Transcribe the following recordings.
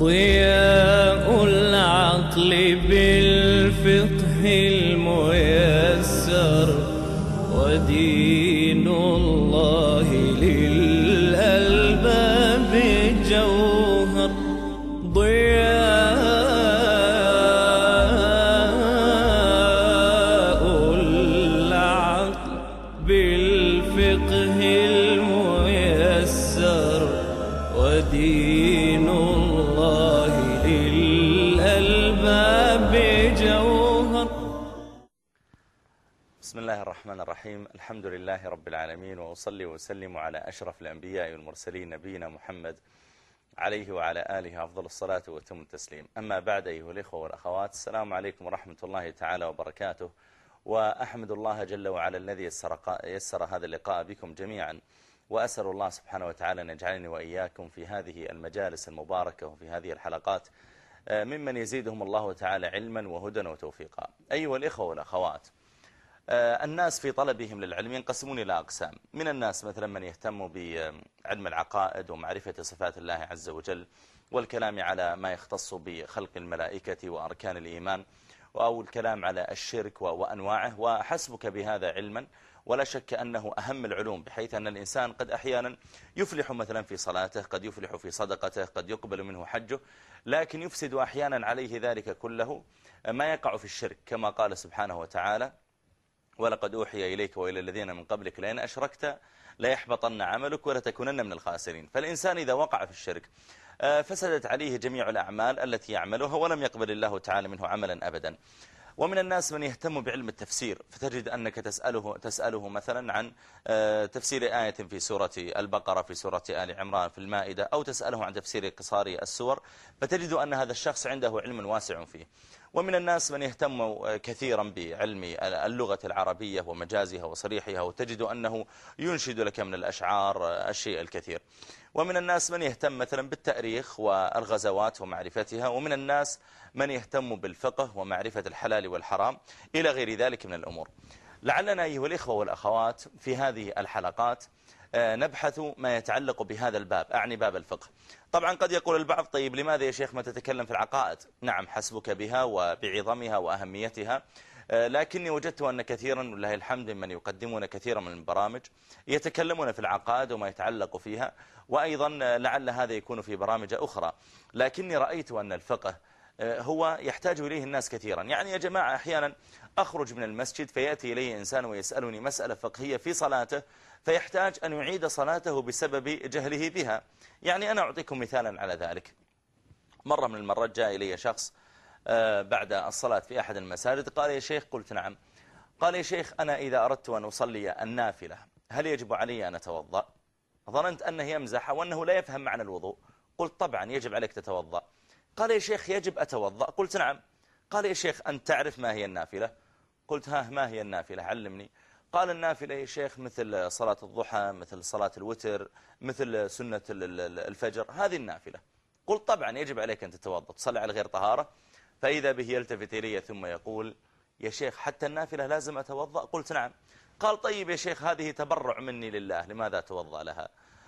ضياء العقل بالفقه الميسر، ودين الله للألباب جوهر. ضياء العقل بالفقه الميسر، ودين الله للألباب جوهر. بسم الله الرحمن الرحيم. الحمد لله رب العالمين، وأصلي وأسلم على أشرف الأنبياء والمرسلين نبينا محمد عليه وعلى آله أفضل الصلاة وأتم التسليم. أما بعد، أيها الإخوة والأخوات، السلام عليكم ورحمة الله تعالى وبركاته. وأحمد الله جل وعلا الذي يسر هذا اللقاء بكم جميعا، وأسأل الله سبحانه وتعالى أن يجعلني وإياكم في هذه المجالس المباركة وفي هذه الحلقات ممن يزيدهم الله تعالى علما وهدى وتوفيقا. أيها الإخوة والأخوات، الناس في طلبهم للعلم ينقسمون إلى أقسام. من الناس مثلا من يهتم بعلم العقائد ومعرفة صفات الله عز وجل، والكلام على ما يختص بخلق الملائكة وأركان الإيمان، أو الكلام على الشرك وأنواعه، وحسبك بهذا علما. ولا شك أنه أهم العلوم، بحيث أن الإنسان قد أحيانا يفلح مثلا في صلاته، قد يفلح في صدقته، قد يقبل منه حجه، لكن يفسد أحيانا عليه ذلك كله ما يقع في الشرك، كما قال سبحانه وتعالى: ولقد أوحي إليك وإلى الذين من قبلك لئن أشركت ليحبطن عملك ولتكونن من الخاسرين. فالإنسان إذا وقع في الشرك فسدت عليه جميع الأعمال التي يعملها، ولم يقبل الله تعالى منه عملا أبدا. ومن الناس من يهتم بعلم التفسير، فتجد أنك تسأله مثلا عن تفسير آية في سورة البقرة، في سورة آل عمران، في المائدة، أو تسأله عن تفسير قصار السور، فتجد أن هذا الشخص عنده علم واسع فيه. ومن الناس من يهتم كثيرا بعلم اللغة العربية ومجازها وصريحها، وتجد أنه ينشد لك من الأشعار الشيء الكثير. ومن الناس من يهتم مثلا بالتاريخ والغزوات ومعرفتها. ومن الناس من يهتم بالفقه ومعرفة الحلال والحرام إلى غير ذلك من الأمور. لعلنا أيها الإخوة والأخوات في هذه الحلقات نبحث ما يتعلق بهذا الباب، أعني باب الفقه. طبعا قد يقول البعض: طيب لماذا يا شيخ ما تتكلم في العقائد؟ نعم، حسبك بها وبعظمها وأهميتها، لكني وجدت أن كثيرا ولله الحمد من يقدمون كثيرا من البرامج يتكلمون في العقائد وما يتعلق فيها، وأيضا لعل هذا يكون في برامج أخرى. لكني رأيت أن الفقه هو يحتاج إليه الناس كثيرا. يعني يا جماعة، أحيانا أخرج من المسجد فيأتي إلي إنسان ويسألني مسألة فقهية في صلاته، فيحتاج أن يعيد صلاته بسبب جهله بها. يعني أنا أعطيكم مثالا على ذلك. مرة من المرات جاء إلي شخص بعد الصلاة في أحد المساجد، قال: يا شيخ. قلت: نعم. قال: يا شيخ، أنا إذا أردت أن أصلي النافلة هل يجب علي أن أتوضأ؟ ظننت أنه يمزح وأنه لا يفهم معنى الوضوء. قلت: طبعا يجب عليك تتوضأ. قال: يا شيخ، يجب أتوضأ؟ قلت: نعم. قال: يا شيخ، أنت تعرف ما هي النافلة؟ قلت: ها، ما هي النافلة؟ علمني. قال: النافلة يا شيخ مثل صلاة الضحى، مثل صلاة الوتر، مثل سنة الفجر، هذه النافلة. قلت: طبعا يجب عليك أن تتوضأ، تصلي على غير طهارة. فإذا به يلتفت إلي ثم يقول: يا شيخ، حتى النافلة لازم أتوضأ؟ قلت: نعم. قال: طيب يا شيخ، هذه تبرع مني لله، لماذا أتوضأ لها؟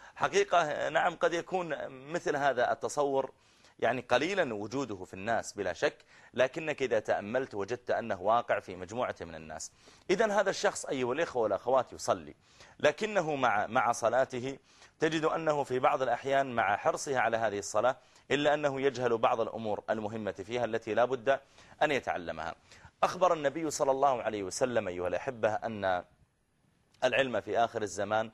حقيقة نعم، قد يكون مثل هذا التصور يعني قليلا وجوده في الناس بلا شك، لكنك إذا تأملت وجدت أنه واقع في مجموعة من الناس. إذن هذا الشخص أيها الإخوة والأخوات يصلي، لكنه مع صلاته تجد أنه في بعض الأحيان مع حرصها على هذه الصلاة إلا أنه يجهل بعض الأمور المهمة فيها التي لا بد أن يتعلمها. أخبر النبي صلى الله عليه وسلم أيها الأحبة أن العلم في آخر الزمان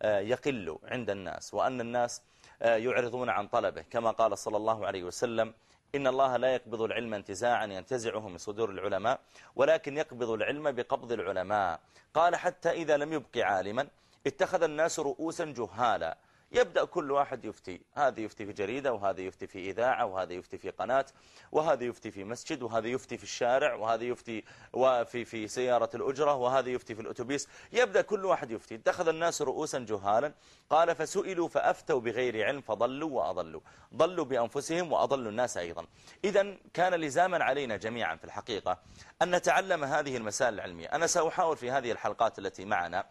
يقل عند الناس، وأن الناس يعرضون عن طلبه، كما قال صلى الله عليه وسلم: إن الله لا يقبض العلم انتزاعا ينتزعه من صدور العلماء، ولكن يقبض العلم بقبض العلماء. قال: حتى إذا لم يبق عالما اتخذ الناس رؤوسا جهالا، يبدأ كل واحد يفتي، هذا يفتي في جريدة، وهذا يفتي في إذاعة، وهذا يفتي في قناة، وهذا يفتي في مسجد، وهذا يفتي في الشارع، وهذا يفتي في سيارة الأجرة، وهذا يفتي في الأتوبيس. يبدأ كل واحد يفتي. اتخذ الناس رؤوسا جهالا. قال: فسئلوا فأفتوا بغير علم فضلوا وأضلوا، ضلوا بأنفسهم وأضلوا الناس أيضا. إذن كان لزاما علينا جميعا في الحقيقة أن نتعلم هذه المسائل العلمية. أنا سأحاول في هذه الحلقات التي معنا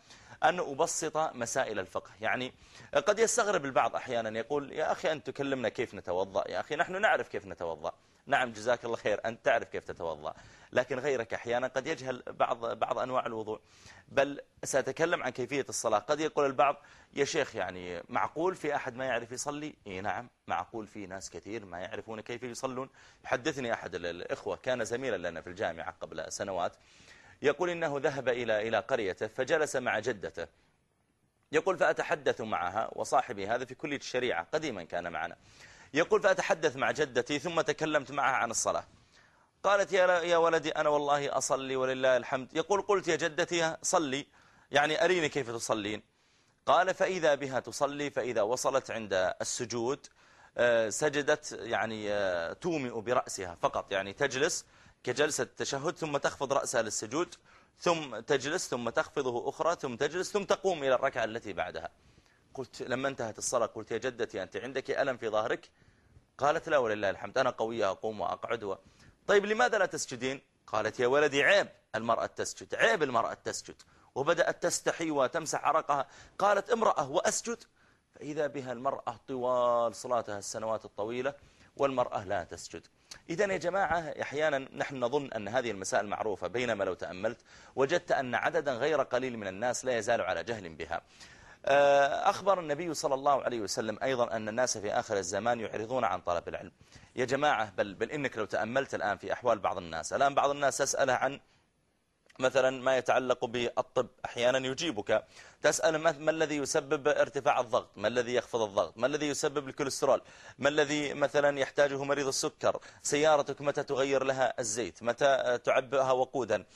أن أبسط مسائل الفقه. يعني قد يستغرب البعض أحيانا يقول يا أخي أنت تكلمنا كيف نتوضأ، يا أخي نحن نعرف كيف نتوضأ. نعم جزاك الله خير، أنت تعرف كيف تتوضأ، لكن غيرك أحيانا قد يجهل بعض أنواع الوضوء. بل سأتكلم عن كيفية الصلاة. قد يقول البعض يا شيخ يعني معقول في أحد ما يعرف يصلي؟ إيه نعم معقول، في ناس كثير ما يعرفون كيف يصلون. يحدثني أحد الإخوة كان زميلا لنا في الجامعة قبل سنوات، يقول إنه ذهب إلى قريته فجلس مع جدته، يقول فأتحدث معها، وصاحبي هذا في كلية الشريعة قديما كان معنا، يقول فأتحدث مع جدتي ثم تكلمت معها عن الصلاة. قالت يا ولدي أنا والله أصلي ولله الحمد. يقول قلت يا جدتي صلي، يعني أريني كيف تصلين. قال فإذا بها تصلي، فإذا وصلت عند السجود سجدت يعني تومئ برأسها فقط، يعني تجلس كجلسة التشهد ثم تخفض رأسها للسجود، ثم تجلس ثم تخفضه أخرى، ثم تجلس ثم تقوم إلى الركعة التي بعدها. قلت لما انتهت الصلاة قلت يا جدتي أنت عندك ألم في ظهرك؟ قالت لا ولله الحمد أنا قوية أقوم وأقعد. طيب لماذا لا تسجدين؟ قالت يا ولدي عيب المرأة تسجد، عيب المرأة تسجد. وبدأت تستحي وتمسح عرقها. قالت امرأة وأسجد؟ فإذا بها المرأة طوال صلاتها السنوات الطويلة والمرأة لا تسجد. إذن يا جماعة أحيانا نحن نظن أن هذه المسائل معروفة، بينما لو تأملت وجدت أن عددا غير قليل من الناس لا يزال على جهل بها. أخبر النبي صلى الله عليه وسلم أيضا أن الناس في آخر الزمان يعرضون عن طلب العلم. يا جماعة بل إنك لو تأملت الآن في أحوال بعض الناس، الآن بعض الناس تسأله عن مثلا ما يتعلق بالطب، أحيانا يجيبك تسأل ما الذي يسبب ارتفاع الضغط، ما الذي يخفض الضغط، ما الذي يسبب الكوليسترول، ما الذي مثلا يحتاجه مريض السكر، سيارتك متى تغير لها الزيت، متى تعبئها وقودا،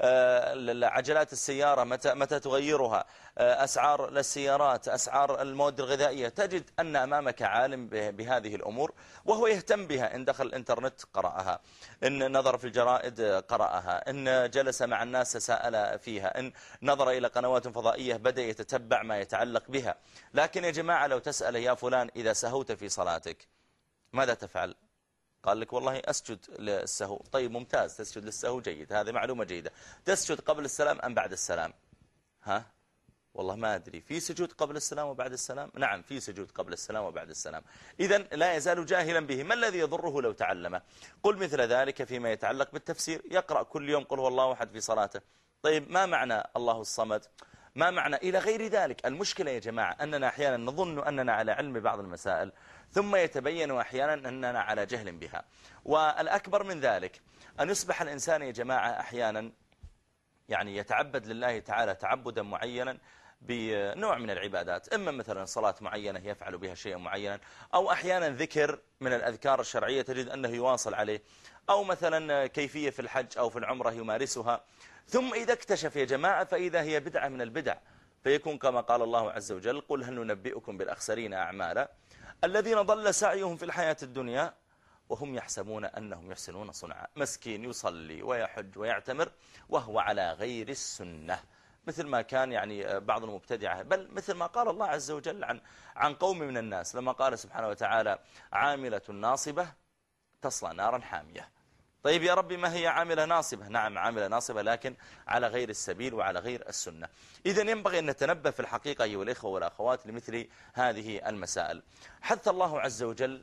عجلات السيارة متى تغيرها، أسعار السيارات، أسعار المواد الغذائية. تجد أن أمامك عالم بهذه الأمور وهو يهتم بها، إن دخل الإنترنت قرأها، إن نظر في الجرائد قرأها، إن جلس مع الناس سأل فيها، إن نظر إلى قنوات فضائية بدأ يتتبع ما يتعلق بها. لكن يا جماعة لو تسأل يا فلان إذا سهوت في صلاتك ماذا تفعل؟ قال لك والله أسجد للسهو. طيب ممتاز، تسجد للسهو جيد، هذه معلومة جيدة. تسجد قبل السلام أم بعد السلام؟ والله ما أدري، في سجود قبل السلام وبعد السلام؟ نعم في سجود قبل السلام وبعد السلام. إذن لا يزال جاهلا به. ما الذي يضره لو تعلمه؟ قل مثل ذلك فيما يتعلق بالتفسير، يقرأ كل يوم قل هو الله أحد في صلاته. طيب ما معنى الله الصمد؟ ما معنى إلى غير ذلك. المشكلة يا جماعة أننا أحيانا نظن أننا على علم ببعض المسائل، ثم يتبين أحيانا أننا على جهل بها. والأكبر من ذلك أن يصبح الإنسان يا جماعة أحيانا يعني يتعبد لله تعالى تعبدا معينا بنوع من العبادات، إما مثلا صلاة معينة يفعل بها شيئا معينا، أو أحيانا ذكر من الأذكار الشرعية تجد أنه يواصل عليه، أو مثلا كيفية في الحج أو في العمرة يمارسها، ثم إذا اكتشف يا جماعة فإذا هي بدعة من البدع، فيكون كما قال الله عز وجل قل هل ننبئكم بالأخسرين أعمالا الذين ضل سعيهم في الحياة الدنيا وهم يحسبون أنهم يحسنون صنعا. مسكين يصلي ويحج ويعتمر وهو على غير السنة، مثل ما كان يعني بعض المبتدعة، بل مثل ما قال الله عز وجل عن قوم من الناس لما قال سبحانه وتعالى عاملة ناصبة تصلى نارا حامية. طيب يا ربي ما هي عاملة ناصبة؟ نعم عاملة ناصبة لكن على غير السبيل وعلى غير السنة. إذن ينبغي أن نتنبه في الحقيقة أيها الإخوة والأخوات لمثل هذه المسائل. حث الله عز وجل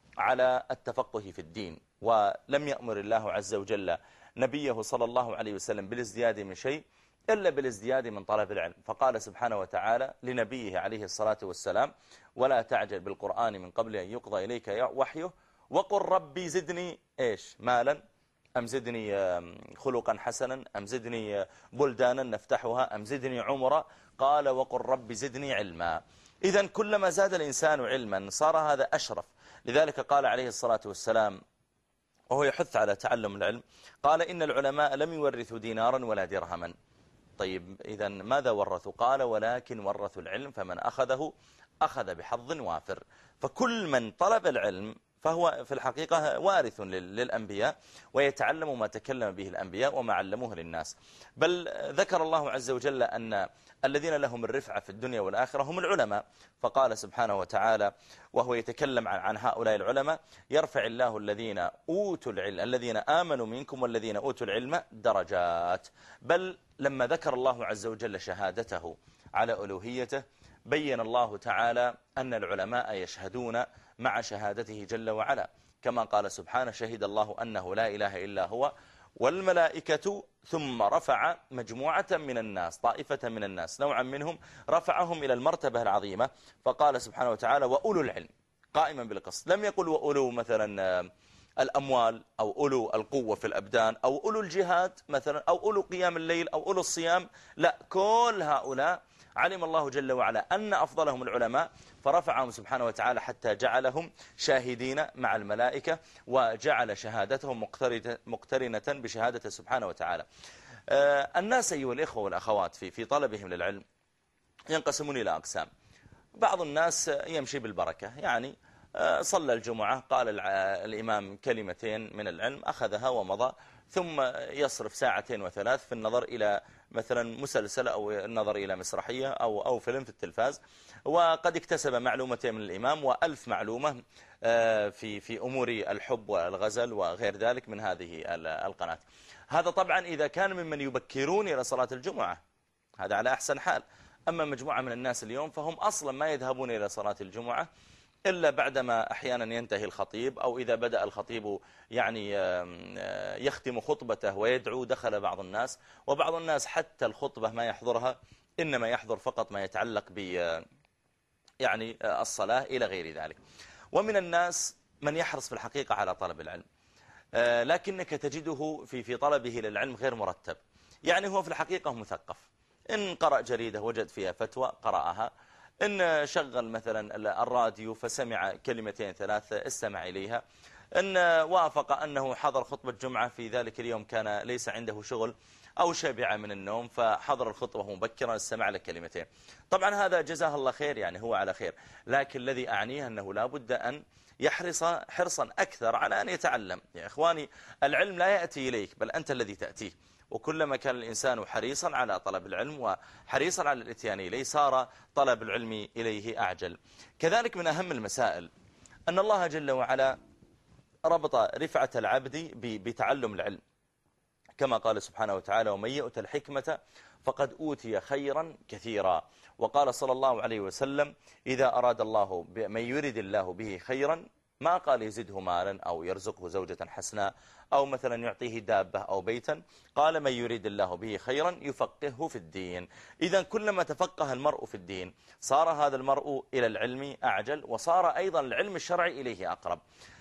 على التفقه في الدين، ولم يأمر الله عز وجل نبيه صلى الله عليه وسلم بالازدياد من شيء إلا بالازدياد من طلب العلم. فقال سبحانه وتعالى لنبيه عليه الصلاة والسلام ولا تعجل بالقرآن من قبل أن يقضى إليك وحيه وقل ربي زدني إيش مالا أم زدني خلقا حسنا أم زدني بلدانا نفتحها أم زدني عمرا. قال وقل ربي زدني علما. إذن كلما زاد الإنسان علما صار هذا أشرف. لذلك قال عليه الصلاة والسلام وهو يحث على تعلم العلم، قال إن العلماء لم يورثوا دينارا ولا درهما. طيب إذن ماذا ورثوا؟ قال ولكن ورثوا العلم فمن أخذه أخذ بحظ وافر. فكل من طلب العلم فهو في الحقيقة وارث للأنبياء ويتعلم ما تكلم به الأنبياء وما علموه للناس. بل ذكر الله عز وجل أن الذين لهم الرفعة في الدنيا والآخرة هم العلماء. فقال سبحانه وتعالى وهو يتكلم عن هؤلاء العلماء يرفع الله الذين أوتوا العلم الذين آمنوا منكم والذين أوتوا العلم درجات. بل لما ذكر الله عز وجل شهادته على ألوهيته، بين الله تعالى أن العلماء يشهدون مع شهادته جل وعلا، كما قال سبحانه: شهد الله أنه لا إله إلا هو والملائكة، ثم رفع مجموعة من الناس، طائفة من الناس، نوعا منهم رفعهم إلى المرتبة العظيمة، فقال سبحانه وتعالى: وأولو العلم، قائما بالقسط. لم يقل وأولو مثلا الأموال أو أولو القوة في الأبدان أو أولو الجهاد مثلا أو أولو قيام الليل أو أولو الصيام، لا، كل هؤلاء علم الله جل وعلا أن أفضلهم العلماء، فرفعهم سبحانه وتعالى حتى جعلهم شاهدين مع الملائكة، وجعل شهادتهم مقترنة بشهادته سبحانه وتعالى. الناس أيها الإخوة والأخوات في طلبهم للعلم ينقسمون إلى أقسام. بعض الناس يمشي بالبركة، يعني صلى الجمعة، قال الإمام كلمتين من العلم، أخذها ومضى، ثم يصرف ساعتين وثلاث في النظر إلى مثلا مسلسل أو النظر إلى مسرحية أو فيلم في التلفاز، وقد اكتسب معلومتين من الإمام وألف معلومة في أمور الحب والغزل وغير ذلك من هذه القناة. هذا طبعا إذا كان ممن يبكرون إلى صلاة الجمعة، هذا على أحسن حال. أما مجموعة من الناس اليوم فهم أصلا ما يذهبون إلى صلاة الجمعة إلا بعدما أحيانا ينتهي الخطيب، أو إذا بدأ الخطيب يعني يختم خطبته ويدعو دخل بعض الناس، وبعض الناس حتى الخطبة ما يحضرها، إنما يحضر فقط ما يتعلق ب يعني الصلاة إلى غير ذلك. ومن الناس من يحرص في الحقيقة على طلب العلم، لكنك تجده في طلبه للعلم غير مرتب، يعني هو في الحقيقة مثقف، إن قرأ جريدة وجد فيها فتوى قرأها، إن شغل مثلا الراديو فسمع كلمتين ثلاثة استمع إليها، إن وافق أنه حضر خطبة جمعة في ذلك اليوم كان ليس عنده شغل أو شبع من النوم فحضر الخطبة مبكرا استمع لكلمتين. طبعا هذا جزاه الله خير، يعني هو على خير، لكن الذي أعنيه أنه لا بد أن يحرص حرصا أكثر على أن يتعلم. يا إخواني، العلم لا يأتي إليك بل أنت الذي تأتيه، وكلما كان الإنسان حريصا على طلب العلم وحريصا على الاتيان إليه صار طلب العلم إليه أعجل. كذلك من أهم المسائل أن الله جل وعلا ربط رفعة العبد بتعلم العلم، كما قال سبحانه وتعالى: ومن يؤت الحكمة فقد أوتي خيرا كثيرا. وقال صلى الله عليه وسلم: إذا أراد الله من يريد الله به خيرا، ما قال يزده مالا أو يرزقه زوجة حسناء أو مثلا يعطيه دابة أو بيتا، قال: من يريد الله به خيرا يفقهه في الدين. إذا كلما تفقه المرء في الدين صار هذا المرء إلى العلم أعجل، وصار أيضا العلم الشرعي إليه أقرب.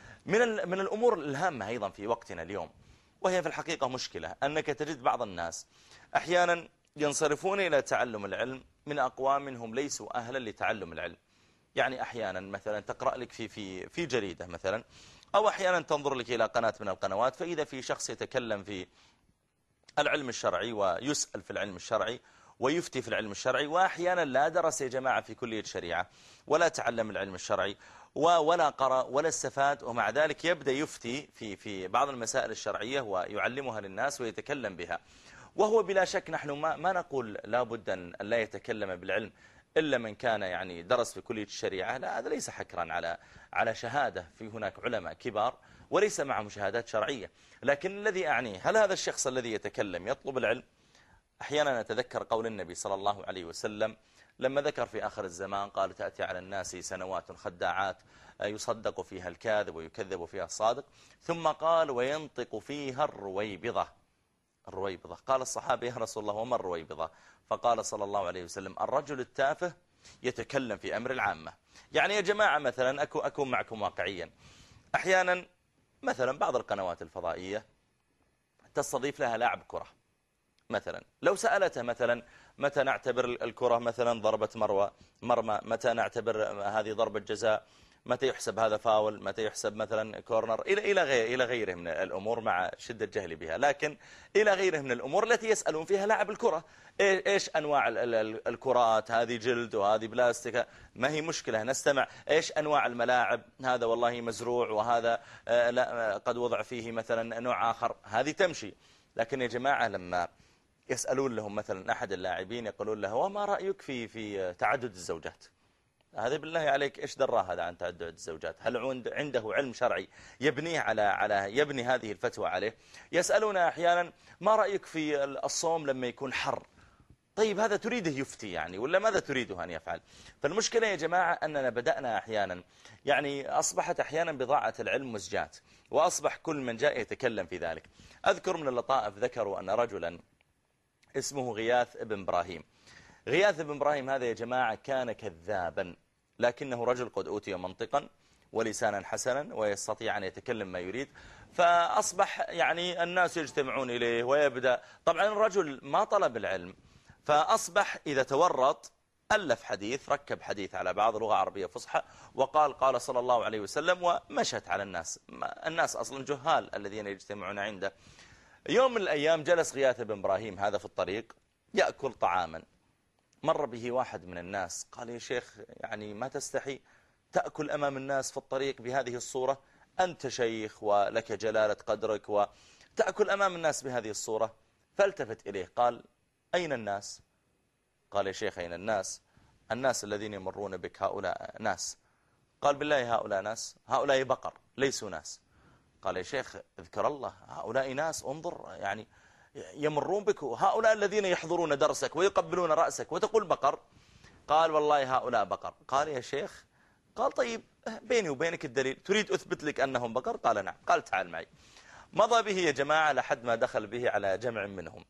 من الأمور الهامة أيضا في وقتنا اليوم، وهي في الحقيقة مشكلة، أنك تجد بعض الناس أحيانا ينصرفون إلى تعلم العلم من أقوام هم ليسوا أهلا لتعلم العلم. يعني أحيانا مثلا تقرأ لك في جريدة مثلا، أو أحيانا تنظر لك إلى قناة من القنوات، فإذا في شخص يتكلم في العلم الشرعي ويسأل في العلم الشرعي ويفتي في العلم الشرعي، وأحيانا لا درس يا جماعة في كلية شريعة ولا تعلم العلم الشرعي ولا قرأ ولا استفاد، ومع ذلك يبدأ يفتي في بعض المسائل الشرعية ويعلمها للناس ويتكلم بها. وهو بلا شك نحن ما نقول لا بد أن لا يتكلم بالعلم إلا من كان يعني درس في كلية الشريعة، لا، هذا ليس حكرا على شهادة، في هناك علماء كبار وليس معهم شهادات شرعية. لكن الذي أعنيه، هل هذا الشخص الذي يتكلم يطلب العلم؟ أحيانا نتذكر قول النبي صلى الله عليه وسلم لما ذكر في آخر الزمان، قال: تأتي على الناس سنوات خداعات يصدق فيها الكاذب ويكذب فيها الصادق، ثم قال: وينطق فيها الرويبضة. الرويبضة، قال الصحابة: يا رسول الله وما الرويبضة؟ فقال صلى الله عليه وسلم: الرجل التافه يتكلم في أمر العامة. يعني يا جماعة مثلا أكون معكم واقعيا، أحيانا مثلا بعض القنوات الفضائية تستضيف لها لاعب كرة مثلا، لو سألته مثلا: متى نعتبر الكرة مثلا ضربة مرمى، متى نعتبر هذه ضربة جزاء، متى يحسب هذا فاول، متى يحسب مثلا كورنر، إلى غيره من الأمور، مع شدة جهلي بها، لكن إلى غيره من الأمور التي يسألون فيها لاعب الكرة: إيش أنواع الكرات، هذه جلد وهذه بلاستيك، ما هي مشكلة نستمع. إيش أنواع الملاعب، هذا والله مزروع وهذا لا قد وضع فيه مثلا نوع آخر، هذه تمشي. لكن يا جماعة لما يسألون لهم مثلا أحد اللاعبين يقولون له: وما رأيك في تعدد الزوجات؟ هذا بالله عليك إيش دراه هذا عن تعدد الزوجات؟ هل عنده علم شرعي يبنيه على يبني هذه الفتوى عليه؟ يسألون أحيانا: ما رأيك في الصوم لما يكون حر؟ طيب هذا تريده يفتي يعني ولا ماذا تريده أن يفعل؟ فالمشكلة يا جماعة أننا بدأنا أحيانا يعني أصبحت أحيانا بضاعة العلم مزجات، وأصبح كل من جاء يتكلم في ذلك. أذكر من اللطائف ذكروا أن رجلا اسمه غياث ابن إبراهيم. غياث ابن إبراهيم هذا يا جماعة كان كذابا، لكنه رجل قد أوتي منطقا ولسانا حسنا ويستطيع أن يتكلم ما يريد، فأصبح يعني الناس يجتمعون إليه ويبدأ. طبعا الرجل ما طلب العلم، فأصبح إذا تورط ألف حديث، ركب حديث على بعض لغة عربية فصحى وقال قال صلى الله عليه وسلم، ومشت على الناس. الناس أصلا جهال الذين يجتمعون عنده. يوم من الأيام جلس غياث بن إبراهيم هذا في الطريق يأكل طعاما، مر به واحد من الناس قال يا شيخ يعني ما تستحي تأكل أمام الناس في الطريق بهذه الصورة؟ أنت شيخ ولك جلالة قدرك وتأكل أمام الناس بهذه الصورة. فالتفت إليه قال أين الناس؟ قال يا شيخ أين الناس؟ الناس الذين يمرون بك هؤلاء ناس. قال بالله هؤلاء ناس؟ هؤلاء بقر ليسوا ناس. قال يا شيخ اذكر الله، هؤلاء ناس، انظر يعني يمرون بك، هؤلاء الذين يحضرون درسك ويقبلون رأسك وتقول بقر. قال والله هؤلاء بقر. قال يا شيخ، قال طيب بيني وبينك الدليل، تريد أثبت لك أنهم بقر؟ قال نعم. قال تعال معي. مضى به يا جماعة لحد ما دخل به على جمع منهم.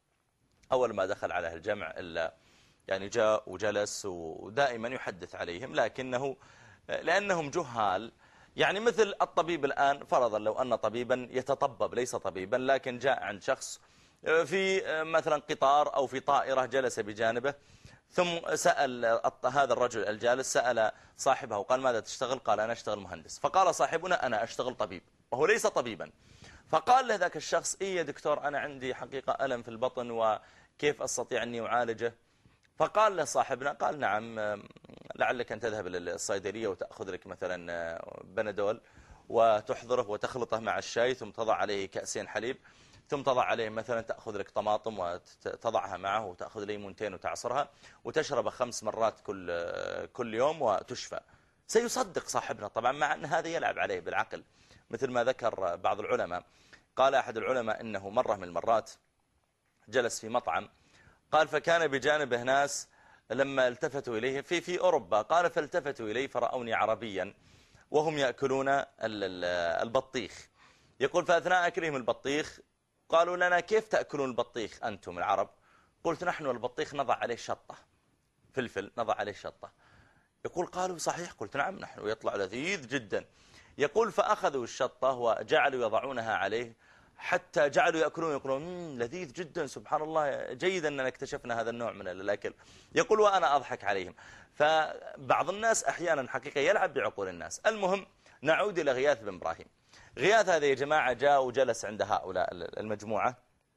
أول ما دخل على الجمع إلا يعني جاء وجلس ودائما يحدث عليهم، لكنه لأنهم جهال يعني مثل الطبيب الآن، فرضا لو أن طبيبا يتطبب ليس طبيبا لكن جاء عند شخص في مثلا قطار أو في طائرة جلس بجانبه، ثم سأل هذا الرجل الجالس سأل صاحبه وقال ماذا تشتغل؟ قال أنا أشتغل مهندس. فقال صاحبنا أنا أشتغل طبيب وهو ليس طبيبا. فقال له ذاك الشخص إيه يا دكتور أنا عندي حقيقة ألم في البطن وكيف أستطيع أني أعالجه؟ فقال له صاحبنا قال نعم لعلك أن تذهب للصيدلية وتأخذ لك مثلا بنادول وتحضره وتخلطه مع الشاي، ثم تضع عليه كأسين حليب، ثم تضع عليه مثلا تأخذ لك طماطم وتضعها معه وتأخذ ليمونتين وتعصرها وتشرب 5 مرات كل يوم وتشفى. سيصدق صاحبنا طبعا، مع أن هذا يلعب عليه بالعقل مثل ما ذكر بعض العلماء. قال أحد العلماء إنه مرة من المرات جلس في مطعم، قال فكان بجانبه ناس لما التفتوا إليه في أوروبا، قال فالتفتوا إليه فرأوني عربيا وهم يأكلون البطيخ. يقول فأثناء أكلهم البطيخ قالوا لنا كيف تأكلون البطيخ أنتم العرب؟ قلت نحن البطيخ نضع عليه شطة، فلفل نضع عليه شطة. يقول قالوا صحيح؟ قلت نعم نحن يطلع لذيذ جدا. يقول فأخذوا الشطة وجعلوا يضعونها عليه حتى جعلوا يقولون لذيذ جدا، سبحان الله جيد أننا اكتشفنا هذا النوع من الأكل. يقول وأنا أضحك عليهم. فبعض الناس أحيانا حقيقة يلعب بعقول الناس. المهم نعود إلى غياث بن إبراهيم. غياث هذا يا جماعة جاء وجلس عند هؤلاء المجموعة،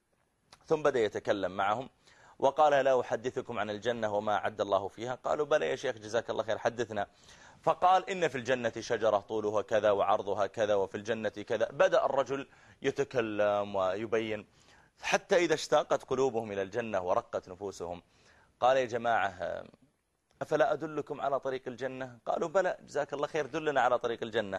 ثم بدأ يتكلم معهم وقال لا أحدثكم عن الجنة وما أعد الله فيها؟ قالوا بلى يا شيخ جزاك الله خير حدثنا. فقال إن في الجنة شجرة طولها كذا وعرضها كذا وفي الجنة كذا. بدأ الرجل يتكلم ويبين حتى إذا اشتاقت قلوبهم إلى الجنة ورقت نفوسهم. قال يا جماعة أفلا أدلكم على طريق الجنة؟ قالوا بلى جزاك الله خير دلنا على طريق الجنة.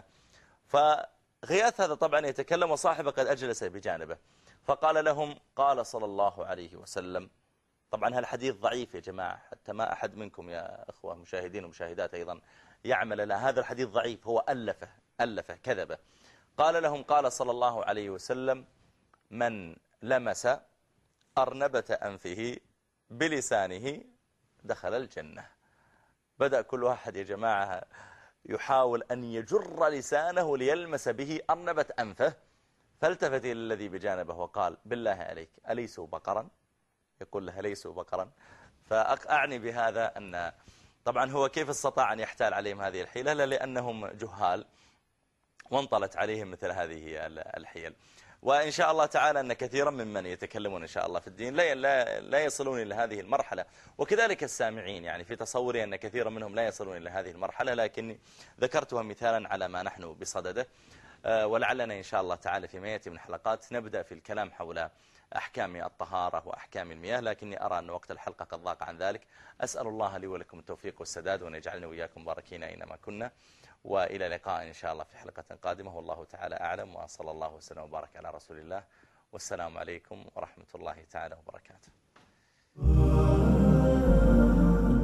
فغياث هذا طبعا يتكلم وصاحبه قد أجلس بجانبه، فقال لهم قال صلى الله عليه وسلم. طبعا هالحديث ضعيف يا جماعة، حتى ما أحد منكم يا أخوة مشاهدين ومشاهدات أيضا يعمل لا، هذا الحديث ضعيف، هو ألفه كذبه. قال لهم قال صلى الله عليه وسلم من لمس أرنبة أنفه بلسانه دخل الجنة. بدأ كل واحد يا جماعة يحاول أن يجر لسانه ليلمس به أرنبة أنفه، فالتفت إلى الذي بجانبه وقال بالله عليك أليسوا بقرا؟ يقول له ليسوا بقرا. فأعني بهذا أن طبعا هو كيف استطاع أن يحتال عليهم هذه الحيلة؟ لأنهم جهال وانطلت عليهم مثل هذه الحيل. وإن شاء الله تعالى أن كثيرا ممن يتكلمون إن شاء الله في الدين لا يصلون إلى هذه المرحلة، وكذلك السامعين يعني في تصوري أن كثيرا منهم لا يصلون إلى هذه المرحلة، لكني ذكرتها مثالا على ما نحن بصدده. ولعلنا إن شاء الله تعالى فيما يأتي من حلقات نبدأ في الكلام حول أحكام الطهارة وأحكام المياه، لكني أرى أن وقت الحلقة قد ضاق عن ذلك. أسأل الله لي ولكم التوفيق والسداد، وأن يجعلنا وإياكم باركين أينما كنا، وإلى لقاء إن شاء الله في حلقة قادمة، والله تعالى أعلم، وصلى الله وسلم وبارك على رسول الله، والسلام عليكم ورحمة الله تعالى وبركاته.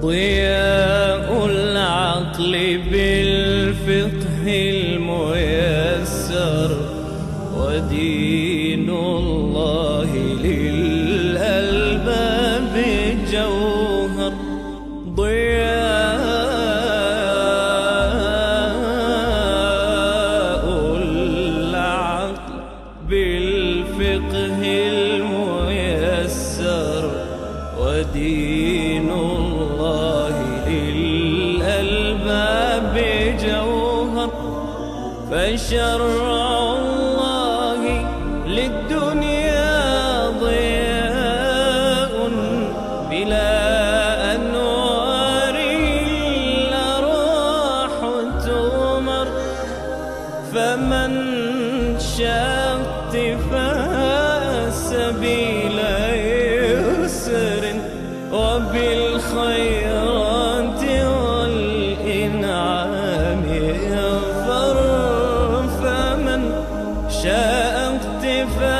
ضياء العقل بالفقه الميسر ودين الله للألباب جوهر ضياء العقل بالفقه الميسر ودين الله للألباب جوهر فشرع الله للدنيا ضياء بلا أنوار الأرواح تمر فمن شاء اقتفاء سبيل يسر وبالخيرات والإنعام يظفر فمن شاء اقتفاء